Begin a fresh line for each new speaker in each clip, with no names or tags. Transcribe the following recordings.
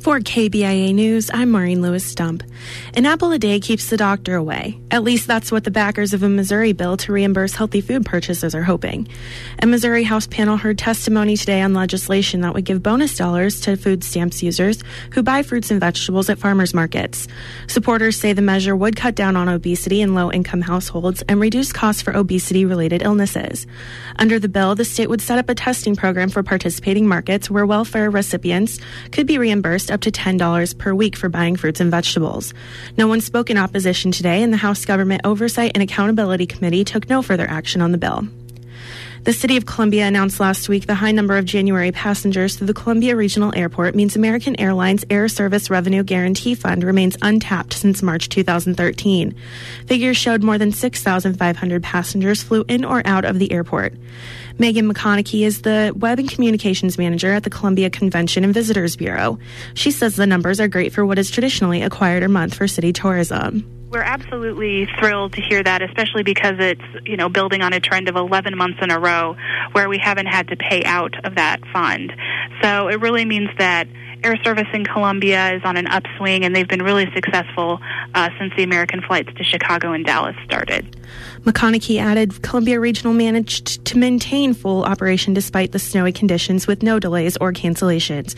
For KBIA News, I'm Maureen Lewis-Stump. An apple a day keeps the doctor away. At least that's what the backers of a Missouri bill to reimburse healthy food purchases are hoping. A Missouri House panel heard testimony today on legislation that would give bonus dollars to food stamps users who buy fruits and vegetables at farmers markets. Supporters say the measure would cut down on obesity in low-income households and reduce costs for obesity-related illnesses. Under the bill, the state would set up a testing program for participating markets where welfare recipients could be reimbursed up to $10 per week for buying fruits and vegetables. No one spoke in opposition today, and the House Government Oversight and Accountability Committee took no further action on the bill. The City of Columbia announced last week the high number of January passengers through the Columbia Regional Airport means American Airlines Air Service Revenue Guarantee Fund remains untapped since March 2013. Figures showed more than 6,500 passengers flew in or out of the airport. Megan McConaughey is the Web and Communications Manager at the Columbia Convention and Visitors Bureau. She says the numbers are great for what is traditionally a quieter month for city tourism.
We're absolutely thrilled to hear that, especially because it's, building on a trend of 11 months in a row where we haven't had to pay out of that fund. So it really means that air service in Columbia is on an upswing, and they've been really successful since the American flights to Chicago and Dallas started.
McConaughey added Columbia Regional managed to maintain full operation despite the snowy conditions with no delays or cancellations.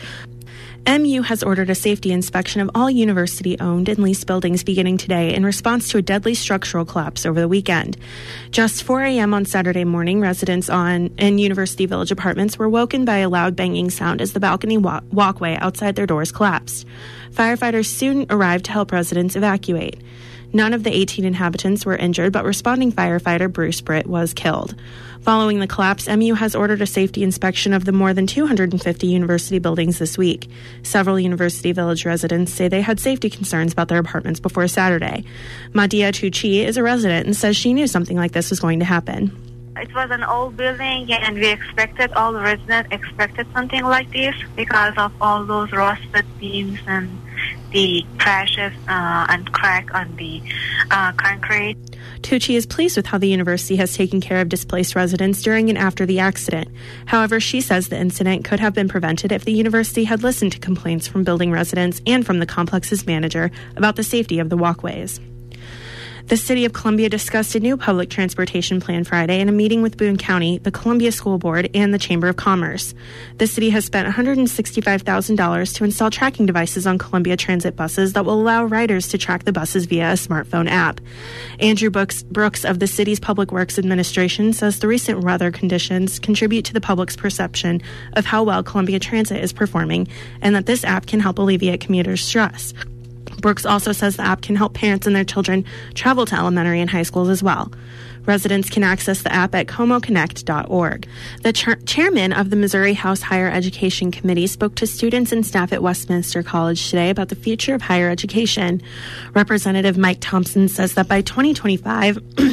MU has ordered a safety inspection of all university-owned and leased buildings beginning today in response to a deadly structural collapse over the weekend. Just 4 a.m. on Saturday morning, residents in University Village apartments were woken by a loud banging sound as the balcony walkway outside their doors collapsed. Firefighters soon arrived to help residents evacuate. None of the 18 inhabitants were injured, but responding firefighter Bruce Britt was killed. Following the collapse, MU has ordered a safety inspection of the more than 250 university buildings this week. Several University Village residents say they had safety concerns about their apartments before Saturday. Madia Tucci is a resident and says she knew something like this was going to happen.
It was an old building, and all the residents expected something like this because of all those rusted beams and the crashes and crack on the concrete.
Tucci is pleased with how the university has taken care of displaced residents during and after the accident. However, she says the incident could have been prevented if the university had listened to complaints from building residents and from the complex's manager about the safety of the walkways. The City of Columbia discussed a new public transportation plan Friday in a meeting with Boone County, the Columbia School Board, and the Chamber of Commerce. The city has spent $165,000 to install tracking devices on Columbia Transit buses that will allow riders to track the buses via a smartphone app. Andrew Brooks of the city's Public Works Administration says the recent weather conditions contribute to the public's perception of how well Columbia Transit is performing, and that this app can help alleviate commuters' stress. Brooks also says the app can help parents and their children travel to elementary and high schools as well. Residents can access the app at comoconnect.org. The chairman of the Missouri House Higher Education Committee spoke to students and staff at Westminster College today about the future of higher education. Representative Mike Thompson says that by 2025,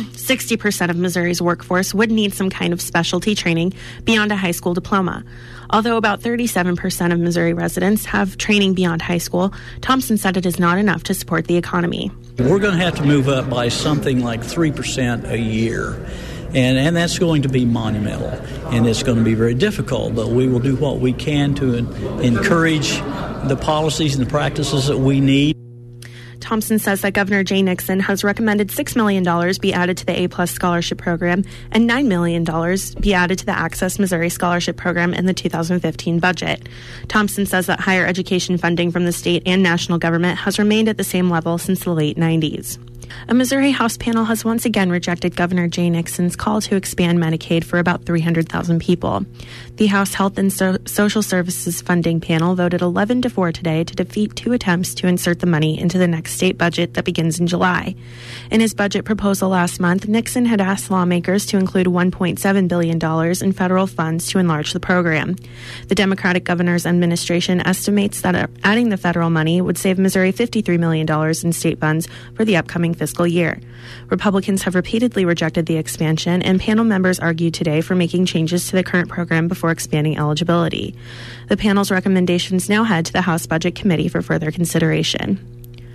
60% of Missouri's workforce would need some kind of specialty training beyond a high school diploma. Although about 37% of Missouri residents have training beyond high school, Thompson said it is not enough to support the economy.
We're going to have to move up by something like 3% a year. And that's going to be monumental, and it's going to be very difficult, but we will do what we can to encourage the policies and the practices that we need.
Thompson says that Governor Jay Nixon has recommended $6 million be added to the A-plus scholarship program and $9 million be added to the Access Missouri Scholarship Program in the 2015 budget. Thompson says that higher education funding from the state and national government has remained at the same level since the late 90s. A Missouri House panel has once again rejected Governor Jay Nixon's call to expand Medicaid for about 300,000 people. The House Health and Social Services Funding Panel voted 11-4 today to defeat two attempts to insert the money into the next state budget that begins in July. In his budget proposal last month, Nixon had asked lawmakers to include $1.7 billion in federal funds to enlarge the program. The Democratic governor's administration estimates that adding the federal money would save Missouri $53 million in state funds for the upcoming fiscal year. Republicans have repeatedly rejected the expansion, and panel members argued today for making changes to the current program before expanding eligibility. The panel's recommendations now head to the House Budget Committee for further consideration.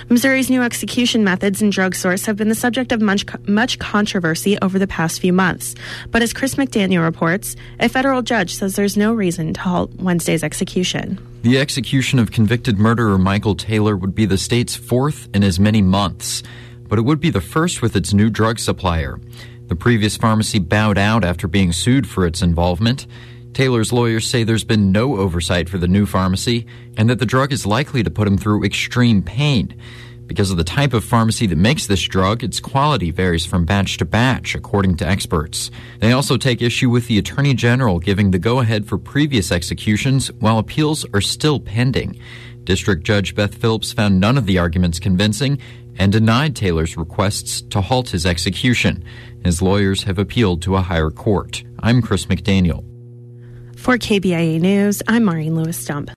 Missouri's new execution methods and drug source have been the subject of much controversy over the past few months. But as Chris McDaniel reports, a federal judge says there's no reason to halt Wednesday's execution.
The execution of convicted murderer Michael Taylor would be the state's fourth in as many months, but it would be the first with its new drug supplier. The previous pharmacy bowed out after being sued for its involvement. Taylor's lawyers say there's been no oversight for the new pharmacy and that the drug is likely to put him through extreme pain. Because of the type of pharmacy that makes this drug, its quality varies from batch to batch, according to experts. They also take issue with the Attorney General giving the go-ahead for previous executions while appeals are still pending. District Judge Beth Phillips found none of the arguments convincing and denied Taylor's requests to halt his execution. His lawyers have appealed to a higher court. I'm Chris McDaniel.
For KBIA News, I'm Maureen Lewis-Stump.